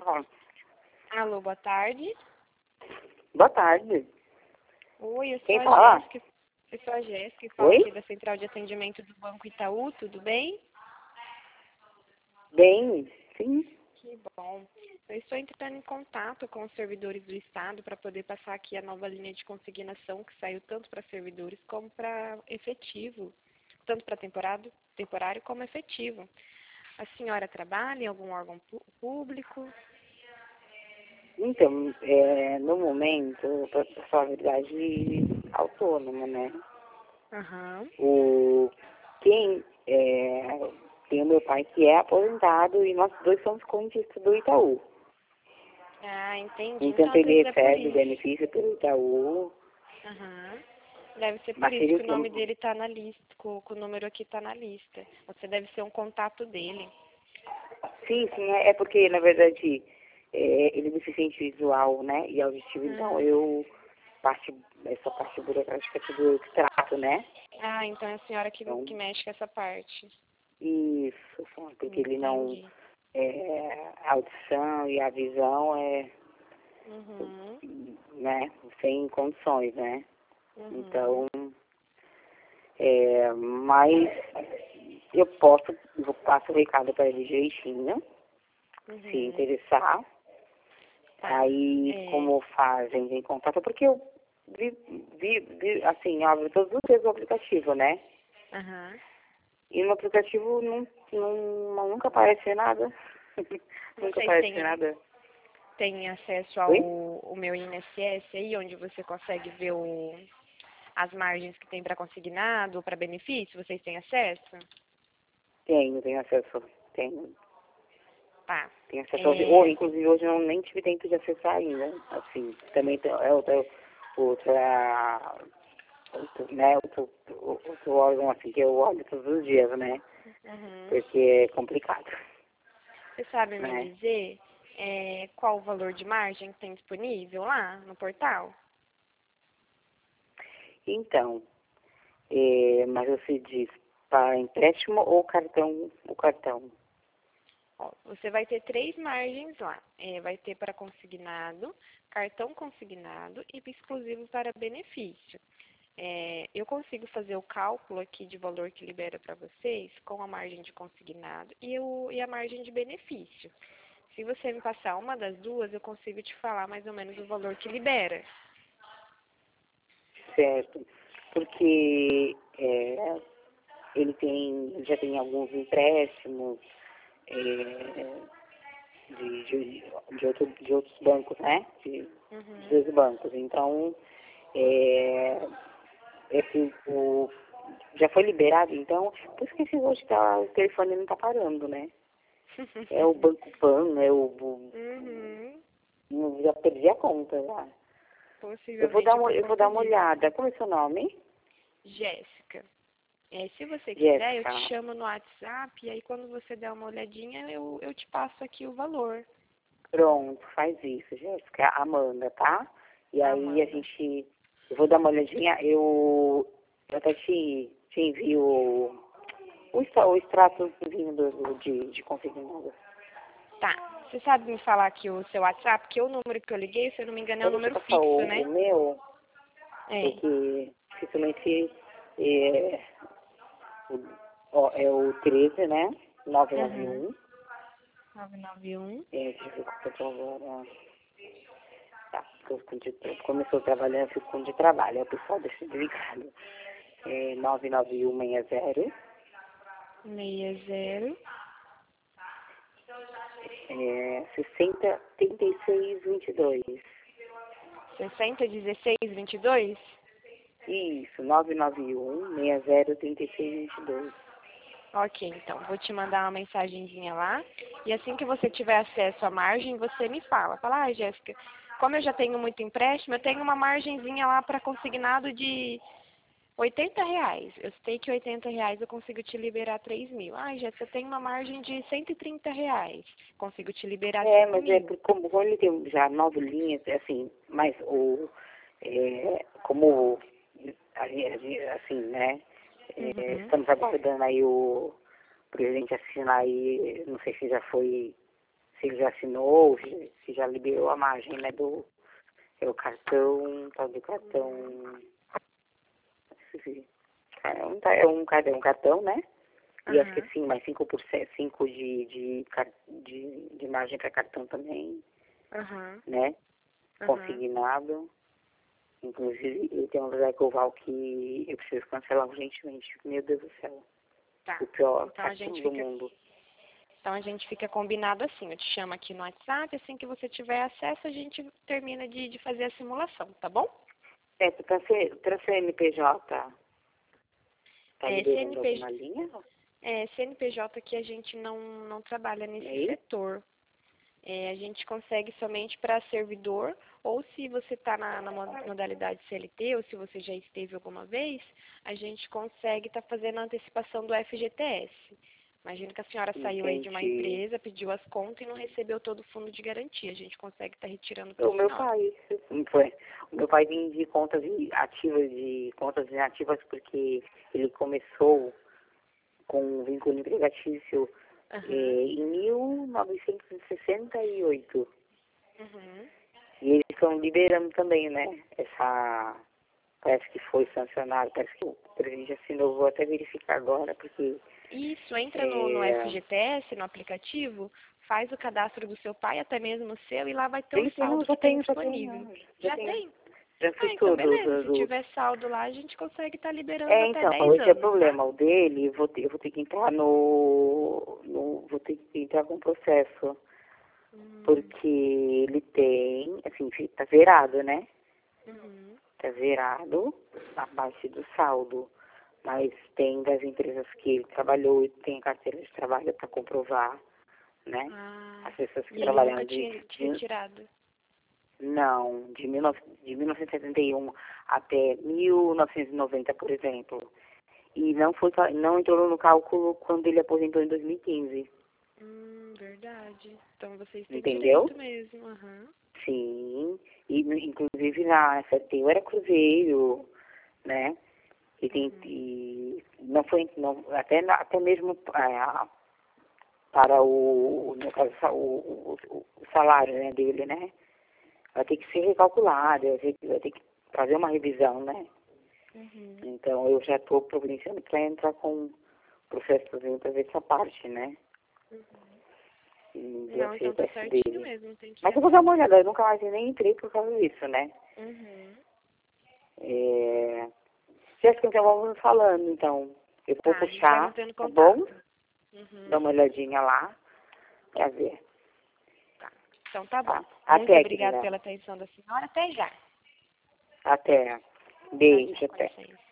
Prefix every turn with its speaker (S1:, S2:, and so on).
S1: Alô, boa tarde.
S2: Boa tarde.
S1: Oi, eu sou
S2: Quem
S1: a
S2: fala?
S1: Jéssica. Eu sou a Jéssica e falo
S2: Oi?
S1: aqui da Central de Atendimento do Banco Itaú, tudo bem?
S2: Bem, sim.
S1: Que bom. Eu estou entrando em contato com os servidores do Estado para poder passar aqui a nova linha de consignação que saiu tanto para servidores como para efetivo, tanto para temporário como efetivo. A senhora trabalha em algum órgão público?
S2: Então, no momento, para falar a verdade, autônoma, né?
S1: Aham.
S2: Quem tem o meu pai que é aposentado e nós dois somos contistas do Itaú.
S1: Ah, entendi.
S2: Então,
S1: Então, às
S2: ele
S1: vezes é por
S2: recebe
S1: isso.
S2: benefício pelo Itaú,
S1: Aham. Deve ser por
S2: mas
S1: isso
S2: seria
S1: que
S2: o
S1: o
S2: que
S1: nome dele está na lista, que o número aqui está na lista. Você deve ser um contato dele.
S2: Sim, é porque, na verdade, ele é deficiente visual, né, e auditivo, então essa parte burocrática é tudo eu que trato, né?
S1: Ah, então é a senhora
S2: Então,
S1: que mexe com essa parte.
S2: isso, só porque ele não,
S1: Entendi.
S2: a audição e a visão
S1: Uhum.
S2: né, sem condições, né?
S1: Uhum.
S2: Então, mas eu passo o recado para ele direitinho, se
S1: Uhum.
S2: interessar.
S1: Tá.
S2: Aí,
S1: É.
S2: como fazem em contato, porque eu assim, abro todos os dias o aplicativo, né?
S1: Aham.
S2: E no aplicativo nunca aparece nada. Nunca
S1: Vocês
S2: aparece
S1: têm,
S2: nada.
S1: têm acesso
S2: Oi?
S1: ao meu INSS aí, onde você consegue ver as margens que tem para consignado, para benefício? Vocês têm acesso?
S2: Tenho acesso. Tenho.
S1: Tá.
S2: Tenho acesso ou,
S1: É.
S2: inclusive, hoje eu nem tive tempo de acessar ainda. Assim, também outro órgão assim que eu olho todos os dias, né?
S1: Uhum.
S2: Porque é complicado,
S1: Você sabe me
S2: né?
S1: dizer qual o valor de margem que tem disponível lá no portal?
S2: Então, mas você diz para empréstimo ou cartão, o cartão?
S1: Ó, você vai ter três margens lá. Vai ter para consignado, cartão consignado e exclusivo para benefício. Eu consigo fazer o cálculo aqui de valor que libera para vocês com a margem de consignado e a margem de benefício. Se você me passar uma das duas, eu consigo te falar mais ou menos o valor que libera.
S2: Certo. Porque já tem alguns empréstimos de outros bancos, né? De
S1: Uhum.
S2: dois bancos. Então, já foi liberado, então, por isso que esse hoje o telefone não está parando, né? É o Banco Pan,
S1: Uhum.
S2: já perdi a conta já.
S1: Possivelmente é por
S2: Eu vou dar
S1: conta
S2: uma
S1: disso.
S2: olhada. Como é seu nome?
S1: Jéssica, se você quiser, eu te
S2: Jéssica.
S1: chamo no WhatsApp e aí quando você der uma olhadinha, eu te passo aqui o valor.
S2: Pronto, faz isso, Jéssica. Amanda, tá? E aí
S1: Amanda.
S2: eu vou dar uma olhadinha, eu até te envio o extrato vindo de consignado.
S1: Tá. Você sabe me falar aqui o seu WhatsApp? Que o número que eu liguei, se eu não me engano, é um
S2: Então, deixa eu
S1: número
S2: passar
S1: fixo,
S2: o
S1: né?
S2: meu,
S1: É.
S2: porque dificilmente é, é o 13, né?
S1: Uhum.
S2: 991.
S1: 991.
S2: Deixa eu ver qual que eu tô agora. Tá, começou trabalhando, eu fico com de trabalho, aí o pessoal deixa desligado. 99160
S1: 60
S2: 60 36 22.
S1: 60 16 22?
S2: Isso, 991 60 36 22.
S1: Ok, então, vou te mandar uma mensagenzinha lá. E assim que você tiver acesso à margem, você me fala. Fala, Jéssica, como eu já tenho muito empréstimo, eu tenho uma margenzinha lá para consignado de R$ 80. Eu sei que R$ 80 eu consigo te liberar 3.000. Jéssica, eu tenho uma margem de R$ 130. Consigo te liberar cinco
S2: Mas é
S1: mil.
S2: como ele tem já 9 linhas, assim, mas como assim, né?
S1: Uhum.
S2: Estamos aguardando aí o presidente assinar aí, não sei se já foi se ele já assinou, se já liberou a margem, né, do o cartão, tal do cartão, é um cartão, né? E acho que sim, mais 5%, 5 de margem para cartão também, né? Consignado. Inclusive, eu tenho um lugar Coval que eu preciso cancelar urgentemente. Meu Deus do céu.
S1: Tá.
S2: O pior
S1: Então a
S2: cartão
S1: gente
S2: do
S1: fica,
S2: mundo.
S1: então a gente fica combinado assim. Eu te chamo aqui no WhatsApp, assim que você tiver acesso, a gente termina de fazer a simulação, tá bom?
S2: Certo, para CNPJ, tá liberando
S1: CNPJ,
S2: alguma linha?
S1: CNPJ que a gente não trabalha nesse
S2: E aí?
S1: setor. A gente consegue somente para servidor, ou se você está na modalidade CLT, ou se você já esteve alguma vez, a gente consegue estar fazendo a antecipação do FGTS. Imagina que a senhora saiu aí de uma
S2: Entendi.
S1: empresa, pediu as contas e não recebeu todo o fundo de garantia. A gente consegue estar retirando para
S2: O
S1: a
S2: meu
S1: senhora.
S2: pai, foi. O meu pai vinha de contas ativas, contas inativas, porque ele começou com um vínculo empregatício em 1968. E eles estão liberando também, né? Parece que foi sancionado, parece que o presidente assinou, vou até verificar agora, porque
S1: Isso, entra no FGTS, no aplicativo, faz o cadastro do seu pai, até mesmo o seu, e lá vai ter o saldo que tem disponível. Já tem?
S2: Já fiz
S1: Então
S2: tudo.
S1: beleza, se tiver saldo lá, a gente consegue estar liberando até
S2: Então,
S1: 10
S2: esse é o
S1: anos, tá?
S2: problema. O dele, eu vou ter que entrar vou ter que entrar com processo, porque ele tem, assim, tá zerado, né? Tá zerado a parte do saldo, mas tem das empresas que ele trabalhou e tem carteira de trabalho para comprovar, né? As pessoas que
S1: E ele nunca
S2: trabalharam
S1: tinha tirado.
S2: não, de 1971 até 1990, por exemplo. E não entrou no cálculo quando ele aposentou em 2015.
S1: Verdade. Então vocês têm
S2: Entendeu?
S1: direito mesmo.
S2: Sim. E inclusive na FT era Cruzeiro, né? E não foi, não, até mesmo para no caso, o salário, né, dele, né? Vai ter que ser recalculado, vai ter que fazer uma revisão, né? Então eu já estou providenciando para entrar com processo para ver essa parte, né?
S1: Não, então tá certinho mesmo. Tem que
S2: Mas eu vou dar uma olhada, eu nunca mais nem entrei por causa disso, né? Jéssica, então vamos falando, então. Eu vou
S1: a gente vai
S2: puxar,
S1: mantendo
S2: tá
S1: contato.
S2: bom? Dá uma olhadinha lá, pra ver.
S1: Tá. Então tá bom.
S2: Tá?
S1: Muito
S2: Até,
S1: obrigada
S2: querida.
S1: pela atenção da senhora. Até já.
S2: Até.
S1: Tchau,
S2: Beijo,
S1: tchau. Com
S2: até.
S1: licença.